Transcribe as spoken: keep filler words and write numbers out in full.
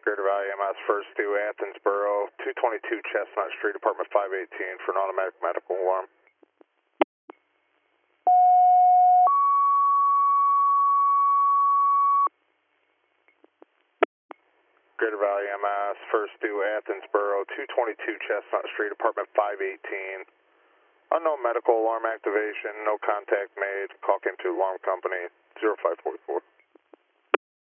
Greater Valley M S first due Athensboro, two twenty-two Chestnut Street, apartment five eighteen for an automatic medical alarm. Greater Valley M S first due Athensboro, two twenty-two Chestnut Street, apartment five eighteen. Unknown medical alarm activation, no contact made. Call came to alarm company zero five four four.